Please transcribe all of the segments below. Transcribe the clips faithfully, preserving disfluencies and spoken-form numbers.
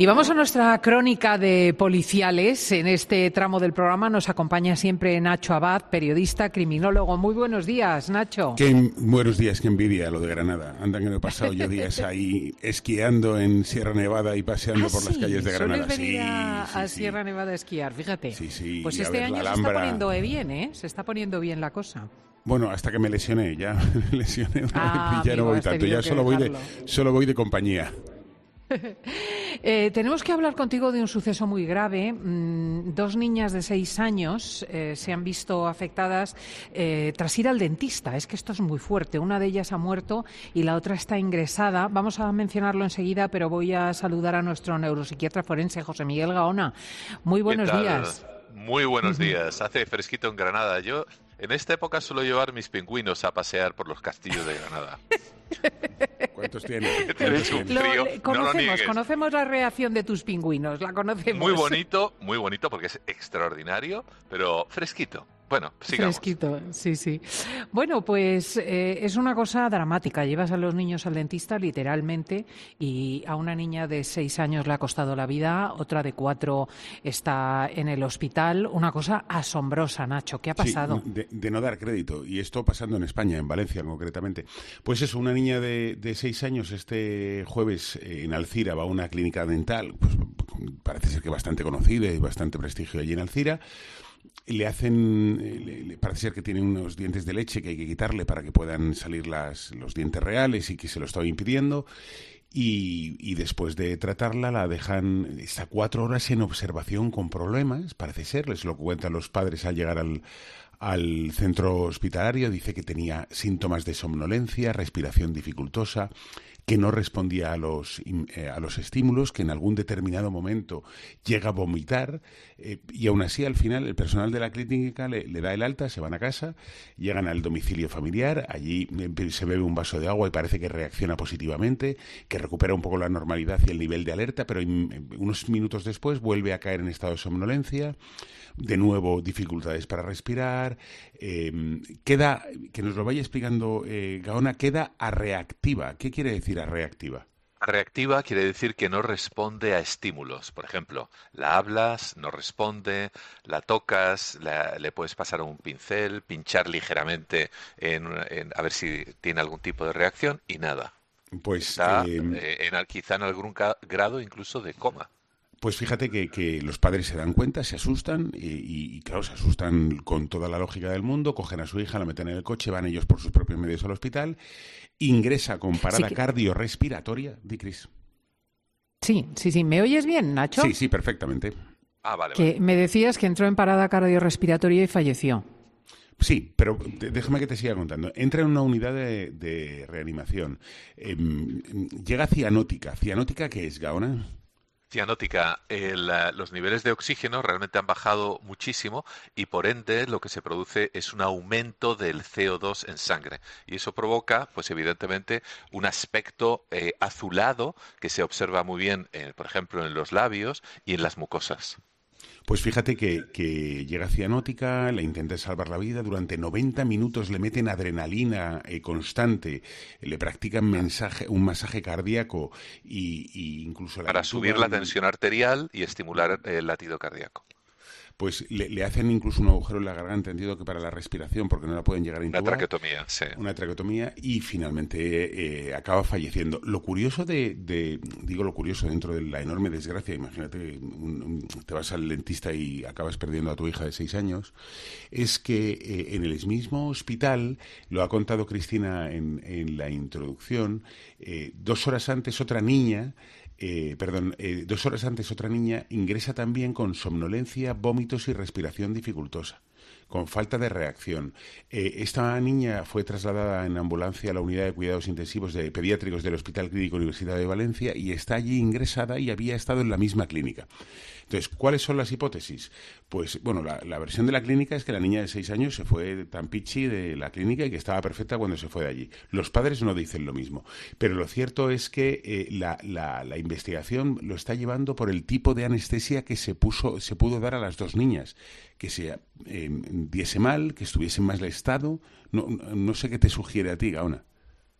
Y vamos a nuestra crónica de policiales. En este tramo del programa nos acompaña siempre Nacho Abad, periodista, criminólogo. Muy buenos días, Nacho. Qué buenos días, qué envidia lo de Granada. Anda que no he pasado yo días ahí esquiando en Sierra Nevada y paseando ah, por sí, las calles de Granada. Sueles venir sí, a, sí, a sí. Sierra Nevada a esquiar, fíjate. Sí, sí. Pues y a este ver año la se Alhambra. está poniendo bien, ¿eh? Se está poniendo bien la cosa. Bueno, hasta que me lesioné, ya me lesioné una Ah, vez y ya amigo, no voy has tanto, tenido ya que solo voy, de, dejarlo. solo voy de compañía. Eh, tenemos que hablar contigo de un suceso muy grave. Mm, dos niñas de seis años eh, se han visto afectadas eh, tras ir al dentista. Es que esto es muy fuerte. Una de ellas ha muerto y la otra está ingresada. Vamos a mencionarlo enseguida, pero voy a saludar a nuestro neuropsiquiatra forense, José Miguel Gaona. Muy buenos ¿Qué tal? días. Muy buenos días. Hace fresquito en Granada. Yo en esta época suelo llevar mis pingüinos a pasear por los castillos de Granada. ¿Cuántos tienes? Tienes un Lo- frío, le- no lo conocemos, niegues. conocemos la reacción de tus pingüinos, la conocemos. Muy bonito, muy bonito porque es extraordinario, pero fresquito. Bueno, sigamos. Fresquito, sí, sí. Bueno, pues eh, es una cosa dramática. Llevas a los niños al dentista, literalmente, y a una niña de seis años le ha costado la vida, otra de cuatro está en el hospital. Una cosa asombrosa, Nacho. ¿Qué ha pasado? Sí, de, de no dar crédito. Y esto pasando en España, en Valencia concretamente. Pues eso, una niña de, de seis años este jueves eh, en Alcira va a una clínica dental, pues parece ser que bastante conocida y bastante prestigio allí en Alcira. Le hacen, le, le parece ser que tiene unos dientes de leche que hay que quitarle para que puedan salir las, los dientes reales y que se lo estaba impidiendo. Y, y después de tratarla la dejan, está cuatro horas en observación con problemas, parece ser, les lo cuentan los padres al llegar al, al centro hospitalario. Dice que tenía síntomas de somnolencia, respiración dificultosa, que no respondía a los, eh, a los estímulos, que en algún determinado momento llega a vomitar, eh, y aún así al final el personal de la clínica le, le da el alta, se van a casa, llegan al domicilio familiar, allí se bebe un vaso de agua y parece que reacciona positivamente, que recupera un poco la normalidad y el nivel de alerta, pero in, unos minutos después vuelve a caer en estado de somnolencia, de nuevo dificultades para respirar, eh, queda, que nos lo vaya explicando eh, Gaona, queda arreactiva. ¿Qué quiere decir arreactiva? Reactiva quiere decir que no responde a estímulos. Por ejemplo, la hablas, no responde, la tocas, la, le puedes pasar un pincel, pinchar ligeramente en, en, a ver si tiene algún tipo de reacción y nada. Pues Está eh, eh, en, quizá en algún grado incluso de coma. Pues fíjate que, que los padres se dan cuenta, se asustan y, y, y, claro, se asustan con toda la lógica del mundo, cogen a su hija, la meten en el coche, van ellos por sus propios medios al hospital, ingresa con parada sí que... cardiorrespiratoria, di Cris. Sí, sí, sí. ¿Me oyes bien, Nacho? Sí, sí, perfectamente. Ah, vale, que vale. Me decías que entró en parada cardiorrespiratoria y falleció. Sí, pero déjame que te siga contando. Entra en una unidad de, de reanimación. Eh, llega cianótica. ¿Cianótica qué es, Gaona? Cianótica, el, los niveles de oxígeno realmente han bajado muchísimo y por ende lo que se produce es un aumento del C O dos en sangre y eso provoca, pues evidentemente, un aspecto eh, azulado que se observa muy bien, eh, por ejemplo, en los labios y en las mucosas. Pues fíjate que, que llega cianótica, le intenta salvar la vida, durante noventa minutos le meten adrenalina eh, constante, le practican mensaje, un masaje cardíaco y, y incluso... La Para intuban, subir la tensión arterial y estimular el latido cardíaco. Pues le, le hacen incluso un agujero en la garganta, entendido que para la respiración, porque no la pueden llegar a intubar. Una traqueotomía, sí. Una traqueotomía y finalmente eh, acaba falleciendo. Lo curioso de, de, digo lo curioso dentro de la enorme desgracia, imagínate, un, un, te vas al dentista y acabas perdiendo a tu hija de seis años, es que eh, en el mismo hospital, lo ha contado Cristina en, en la introducción, eh, dos horas antes otra niña... Eh, perdón, eh, dos horas antes otra niña ingresa también con somnolencia, vómitos y respiración dificultosa, con falta de reacción. Eh, esta niña fue trasladada en ambulancia a la unidad de cuidados intensivos de pediátricos del Hospital Clínico Universitario de Valencia y está allí ingresada y había estado en la misma clínica. Entonces, ¿cuáles son las hipótesis? Pues, bueno, la, la versión de la clínica es que la niña de seis años se fue tan pichi de la clínica y que estaba perfecta cuando se fue de allí. Los padres no dicen lo mismo. Pero lo cierto es que eh, la, la, la investigación lo está llevando por el tipo de anestesia que se puso, se pudo dar a las dos niñas. Que se eh, diese mal, que estuviese en mal estado. No, no sé qué te sugiere a ti, Gaona.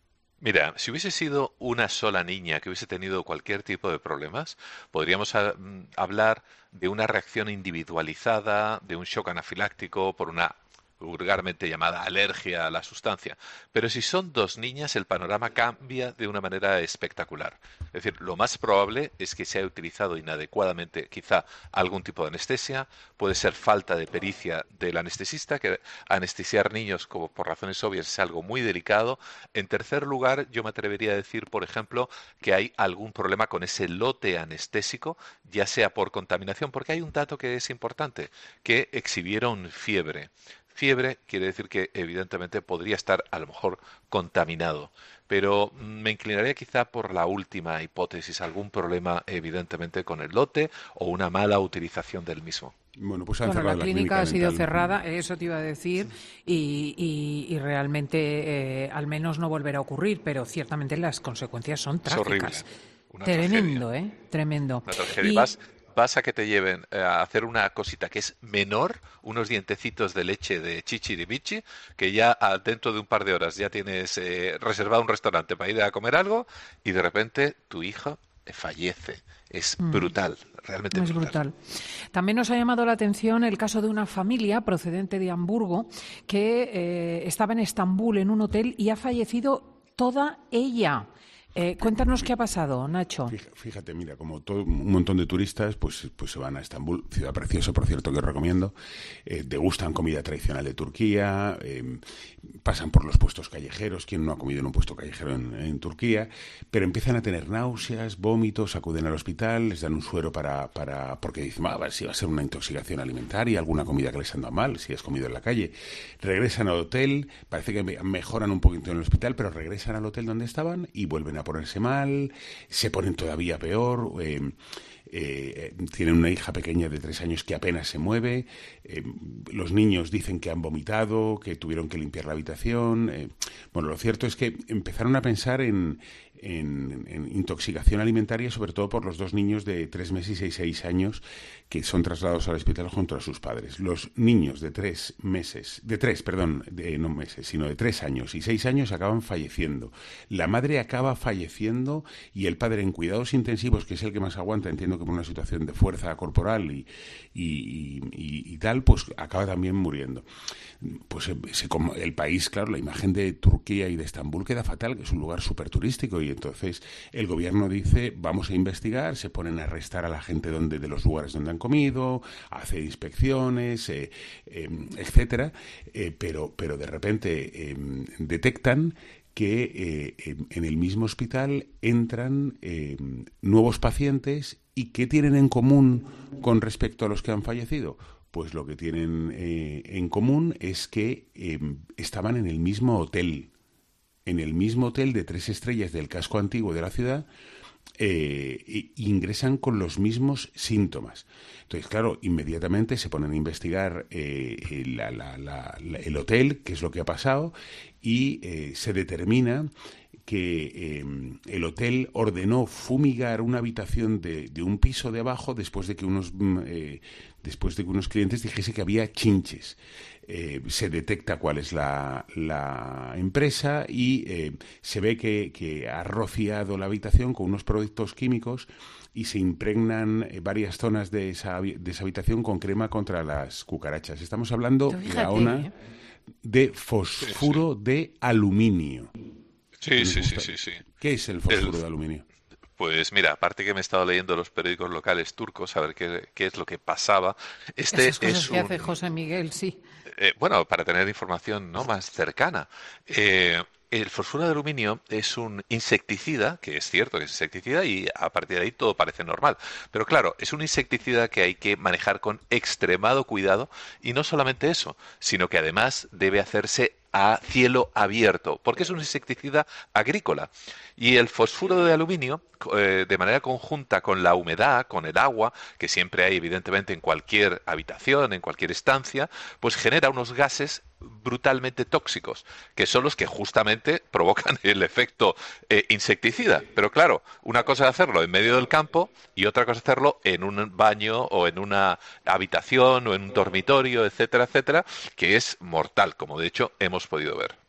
Mira, si hubiese sido una sola niña que hubiese tenido cualquier tipo de problemas, podríamos ah, mm, hablar de una reacción individualizada, de un shock anafiláctico por una vulgarmente llamada alergia a la sustancia. Pero si son dos niñas, el panorama cambia de una manera espectacular. Es decir, lo más probable es que se haya utilizado inadecuadamente quizá algún tipo de anestesia, puede ser falta de pericia del anestesista, que anestesiar niños como por razones obvias es algo muy delicado. En tercer lugar, yo me atrevería a decir, por ejemplo, que hay algún problema con ese lote anestésico, ya sea por contaminación, porque hay un dato que es importante, que exhibieron fiebre. Fiebre quiere decir que evidentemente podría estar a lo mejor contaminado, pero mm, me inclinaría quizá por la última hipótesis, algún problema evidentemente con el lote o una mala utilización del mismo. Bueno, pues han Bueno, la cerrado la clínica clínica ha sido dental. cerrada, eso te iba a decir, y, y- y realmente eh, al menos no volverá a ocurrir, pero ciertamente las consecuencias son Es horrible, trágicas. una tragedia. Tremendo, ¿eh? Tremendo. Una tragedia. Y Vas, vas a que te lleven eh, a hacer una cosita que es menor, unos dientecitos de leche de chichiribichi, que ya ah, dentro de un par de horas ya tienes eh, reservado un restaurante para ir a comer algo y de repente tu hija eh, fallece. Es brutal, realmente es brutal. brutal. También nos ha llamado la atención el caso de una familia procedente de Hamburgo que eh, estaba en Estambul en un hotel y ha fallecido toda ella. Eh, cuéntanos qué ha pasado, Nacho. Fija- Fíjate, mira, como todo un montón de turistas, pues, pues se van a Estambul, ciudad preciosa, por cierto, que os recomiendo. Eh, degustan comida tradicional de Turquía, eh, pasan por los puestos callejeros, quien no ha comido en un puesto callejero en, en Turquía, pero empiezan a tener náuseas, vómitos, acuden al hospital, les dan un suero para, para porque dicen, ah, va, si va a ser una intoxicación alimentaria, alguna comida que les anda mal, si has comido en la calle. Regresan al hotel, parece que me- mejoran un poquito en el hospital, pero regresan al hotel donde estaban y vuelven a ponerse mal, se ponen todavía peor, eh, eh, tienen una hija pequeña de tres años que apenas se mueve, eh, los niños dicen que han vomitado, que tuvieron que limpiar la habitación. Eh, bueno, lo cierto es que empezaron a pensar en, en, en intoxicación alimentaria, sobre todo por los dos niños de tres meses y seis años que son trasladados al hospital junto a sus padres. Los niños de tres meses, de tres, perdón, de, no meses, sino de tres años y seis años acaban falleciendo. La madre acaba falleciendo y el padre en cuidados intensivos, que es el que más aguanta, entiendo que por una situación de fuerza corporal y, y, y, y tal, pues acaba también muriendo. Pues se, el país, claro, la imagen de Turquía y de Estambul queda fatal, que es un lugar súper turístico, y entonces el gobierno dice, vamos a investigar, se ponen a arrestar a la gente donde, de los lugares donde han comido, hace inspecciones, eh, eh, etcétera, eh, pero, pero de repente eh, detectan que eh, en el mismo hospital entran eh, nuevos pacientes. ¿Y qué tienen en común con respecto a los que han fallecido? Pues lo que tienen eh, en común es que eh, estaban en el mismo hotel, en el mismo hotel de tres estrellas del casco antiguo de la ciudad, eh, e ingresan con los mismos síntomas. Entonces, claro, inmediatamente se ponen a investigar eh, la, la, la, la, el hotel, qué es lo que ha pasado, y eh, se determina que eh, el hotel ordenó fumigar una habitación de, de un piso de abajo después de que unos eh, después de que unos clientes dijese que había chinches. Eh, se detecta cuál es la, la empresa y eh, se ve que, que ha rociado la habitación con unos productos químicos y se impregnan varias zonas de esa, de esa habitación con crema contra las cucarachas. Estamos hablando, Fíjate, Gaona, ¿eh? de fosfuro Sí, sí. de aluminio. Sí, Nos sí, sí, gusta. sí, sí. ¿Qué es el fosfuro El- de aluminio? Pues mira, aparte que me he estado leyendo los periódicos locales turcos a ver qué, qué es lo que pasaba, este Esas cosas es que hace un, José Miguel, sí. eh, bueno, para tener información no más cercana. Eh, el fosfuro de aluminio es un insecticida, que es cierto que es insecticida y a partir de ahí todo parece normal. Pero claro, es un insecticida que hay que manejar con extremado cuidado y no solamente eso, sino que además debe hacerse a cielo abierto, porque es un insecticida agrícola. Y el fosfuro de aluminio, eh, de manera conjunta con la humedad, con el agua, que siempre hay evidentemente en cualquier habitación, en cualquier estancia, pues genera unos gases brutalmente tóxicos, que son los que justamente provocan el efecto eh, insecticida. Pero claro, una cosa es hacerlo en medio del campo y otra cosa es hacerlo en un baño o en una habitación o en un dormitorio, etcétera, etcétera, que es mortal, como de hecho hemos podido ver.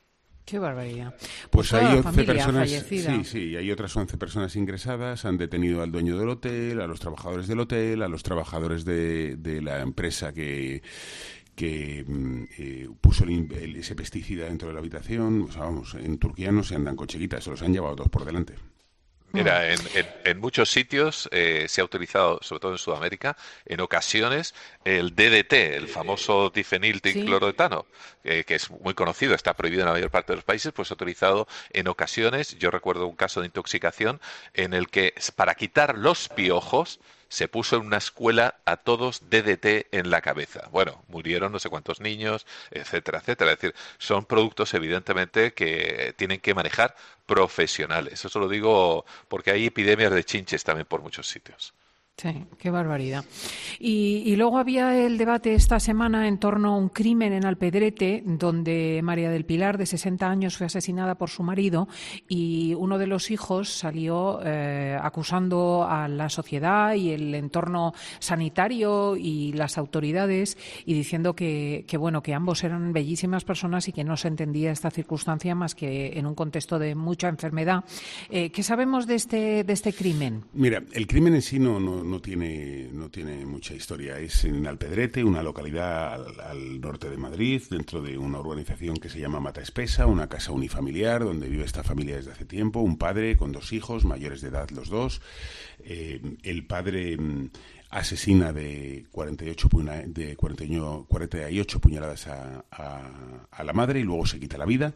Qué barbaridad. Pues, pues hay once personas, fallecida. sí, sí, hay otras once personas ingresadas. Han detenido al dueño del hotel, a los trabajadores del hotel, a los trabajadores de, de la empresa que que eh, puso el, el, ese pesticida dentro de la habitación. O sea, vamos, en Turquía no se andan con chiquitas, se los han llevado todos por delante. Mira, en, en, en muchos sitios eh, se ha utilizado, sobre todo en Sudamérica, en ocasiones el D D T, el famoso difeniltricloretano, sí. eh, que es muy conocido, está prohibido en la mayor parte de los países, pues se ha utilizado en ocasiones. Yo recuerdo un caso de intoxicación en el que para quitar los piojos se puso en una escuela a todos D D T en la cabeza. Bueno, murieron no sé cuántos niños, etcétera, etcétera. Es decir, son productos evidentemente que tienen que manejar profesionales. Eso lo digo porque hay epidemias de chinches también por muchos sitios. Sí, qué barbaridad. Y, y luego había el debate esta semana en torno a un crimen en Alpedrete, donde María del Pilar, de sesenta años, fue asesinada por su marido y uno de los hijos salió eh, acusando a la sociedad y el entorno sanitario y las autoridades y diciendo que, que, bueno, que ambos eran bellísimas personas y que no se entendía esta circunstancia más que en un contexto de mucha enfermedad. Eh, ¿Qué sabemos de este, de este crimen? Mira, el crimen en sí no... no No tiene, no tiene mucha historia. Es en Alpedrete, una localidad al, al norte de Madrid, dentro de una urbanización que se llama Mata Espesa, una casa unifamiliar donde vive esta familia desde hace tiempo, un padre con dos hijos, mayores de edad los dos. Eh, el padre mm, asesina de cuarenta y ocho, puna, de cuarenta y ocho puñaladas a, a, a la madre y luego se quita la vida.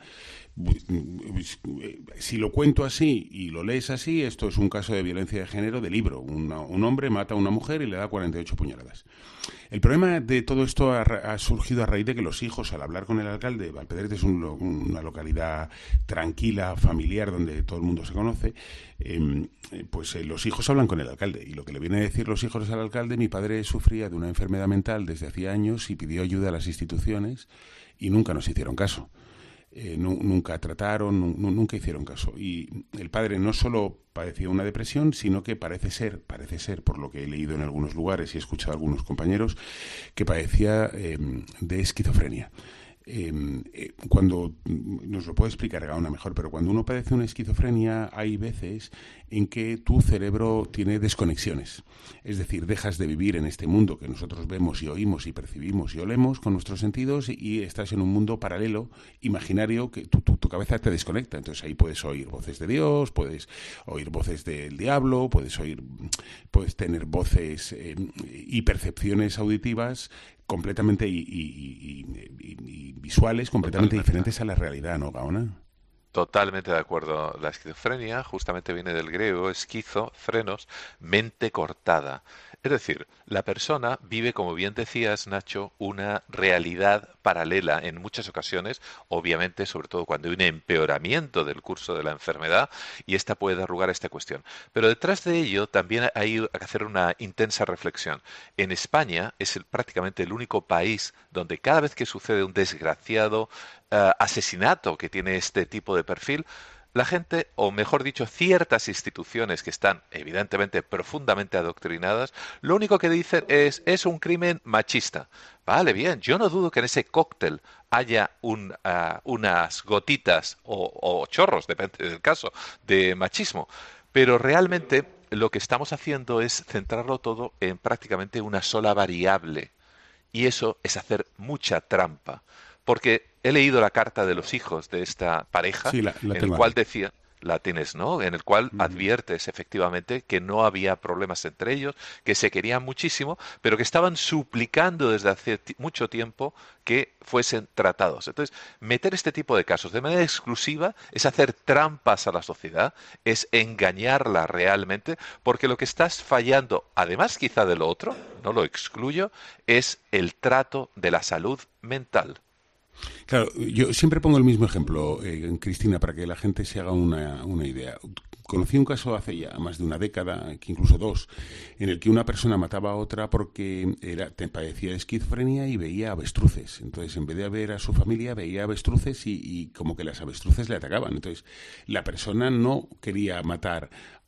Si lo cuento así y lo lees así, esto es un caso de violencia de género de libro. Una, un hombre mata a una mujer y le da cuarenta y ocho puñaladas. El problema de todo esto ha, ha surgido a raíz de que los hijos, al hablar con el alcalde, Alpedrete es un, una localidad tranquila, familiar, donde todo el mundo se conoce, eh, pues eh, los hijos hablan con el alcalde. Y lo que le viene a decir los hijos al alcalde: mi padre sufría de una enfermedad mental desde hacía años y pidió ayuda a las instituciones y nunca nos hicieron caso. Eh, nu, nunca trataron, nu, nunca hicieron caso. Y el padre no solo padecía una depresión, sino que parece ser, parece ser, por lo que he leído en algunos lugares y he escuchado a algunos compañeros, que padecía eh, de esquizofrenia. Eh, eh, cuando, nos lo puede explicar Gaona mejor, pero cuando uno padece una esquizofrenia hay veces en que tu cerebro tiene desconexiones. Es decir, dejas de vivir en este mundo que nosotros vemos y oímos y percibimos y olemos con nuestros sentidos y, y estás en un mundo paralelo, imaginario, que tu, tu, tu cabeza te desconecta. Entonces ahí puedes oír voces de Dios, puedes oír voces del diablo, puedes oír, puedes tener voces eh, y percepciones auditivas completamente y, y, y, y, y visuales completamente Totalmente. diferentes a la realidad, ¿no, Gaona? Totalmente de acuerdo. La esquizofrenia justamente viene del griego esquizo, frenos, mente cortada. Es decir, la persona vive, como bien decías, Nacho, una realidad paralela en muchas ocasiones, obviamente, sobre todo cuando hay un empeoramiento del curso de la enfermedad, y esta puede dar lugar a esta cuestión. Pero detrás de ello también hay que hacer una intensa reflexión. En España es el, prácticamente el único país donde cada vez que sucede un desgraciado uh, asesinato que tiene este tipo de perfil, la gente, o mejor dicho, ciertas instituciones que están evidentemente profundamente adoctrinadas, lo único que dicen es es un crimen machista. Vale, bien, yo no dudo que en ese cóctel haya un, uh, unas gotitas o, o chorros, depende del caso, de machismo, pero realmente lo que estamos haciendo es centrarlo todo en prácticamente una sola variable, y eso es hacer mucha trampa. Porque he leído la carta de los hijos de esta pareja, sí, la, la en el cual decía, la tienes, ¿no? En el cual uh-huh. adviertes efectivamente que no había problemas entre ellos, que se querían muchísimo, pero que estaban suplicando desde hace t- mucho tiempo que fuesen tratados. Entonces, meter este tipo de casos de manera exclusiva es hacer trampas a la sociedad, es engañarla realmente, porque lo que estás fallando, además quizá de lo otro, no lo excluyo, es el trato de la salud mental. Claro, yo siempre pongo el mismo ejemplo, eh, Cristina, para que la gente se haga una, una idea. Conocí un caso hace ya más de una década, que incluso dos, en el que una persona mataba a otra porque era, padecía de esquizofrenia y veía avestruces. Entonces, en vez de ver a su familia, veía avestruces y, y como que las avestruces le atacaban. Entonces, la persona no quería matar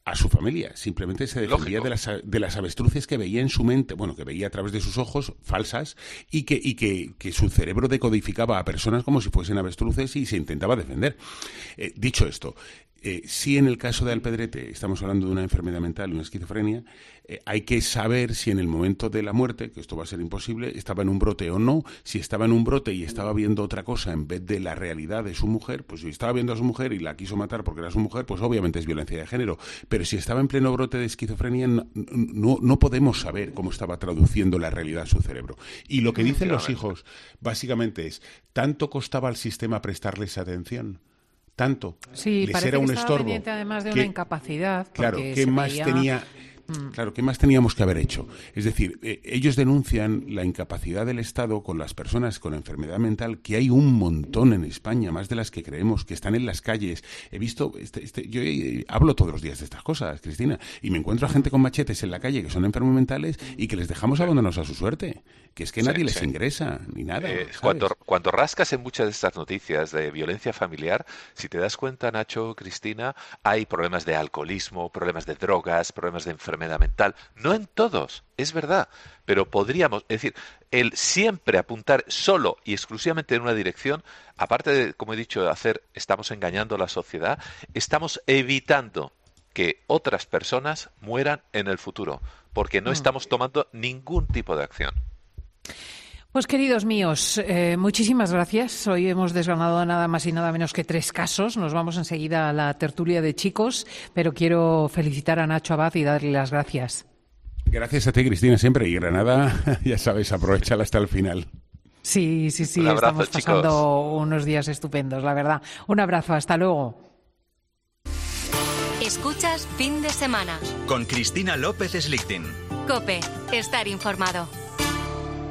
a su familia, simplemente se defendía Lógico. de las, de las avestruces que veía en su mente, bueno, que veía a través de sus ojos falsas y que, y que, que su cerebro decodificaba a personas como si fuesen avestruces y se intentaba defender. Eh, dicho esto, eh, si en el caso de Alpedrete estamos hablando de una enfermedad mental, una esquizofrenia, eh, hay que saber si en el momento de la muerte, que esto va a ser imposible, estaba en un brote o no. Si estaba en un brote y estaba viendo otra cosa en vez de la realidad de su mujer, pues si estaba viendo a su mujer y la quiso matar porque era su mujer, pues obviamente es violencia de género. Pero si estaba en pleno brote de esquizofrenia, no, no, no podemos saber cómo estaba traduciendo la realidad a su cerebro. Y lo que dicen los hijos, básicamente es, ¿tanto costaba al sistema prestarles atención? Tanto. Sí, les parece era un que estaba estorbo. pendiente además de ¿Qué, una incapacidad. Claro, ¿qué más veía... tenía? Claro, ¿qué más teníamos que haber hecho? Es decir, eh, ellos denuncian la incapacidad del Estado con las personas con enfermedad mental, que hay un montón en España, más de las que creemos, que están en las calles. He visto, este, este, yo eh, hablo todos los días de estas cosas, Cristina, y me encuentro a gente con machetes en la calle que son enfermos mentales y que les dejamos abandonados a su suerte, que es que nadie sí, les sí. ingresa, ni nada. Eh, cuando, cuando rascas en muchas de estas noticias de violencia familiar, si te das cuenta, Nacho, Cristina, hay problemas de alcoholismo, problemas de drogas, problemas de enfermedad mental, no en todos, es verdad, pero podríamos, es decir, el siempre apuntar solo y exclusivamente en una dirección, aparte de, como he dicho, hacer, estamos engañando a la sociedad, estamos evitando que otras personas mueran en el futuro, porque no mm. estamos tomando ningún tipo de acción. Pues queridos míos, eh, muchísimas gracias. Hoy hemos desgranado nada más y nada menos que tres casos. Nos vamos enseguida a la tertulia de chicos, pero quiero felicitar a Nacho Abad y darle las gracias. Gracias a ti, Cristina, siempre. Y Granada, ya sabes, aprovechala hasta el final. Sí, sí, sí, Un abrazo, estamos pasando chicos. unos días estupendos, la verdad. Un abrazo, hasta luego. Escuchas Fin de Semana con Cristina López Slichting. COPE, estar informado.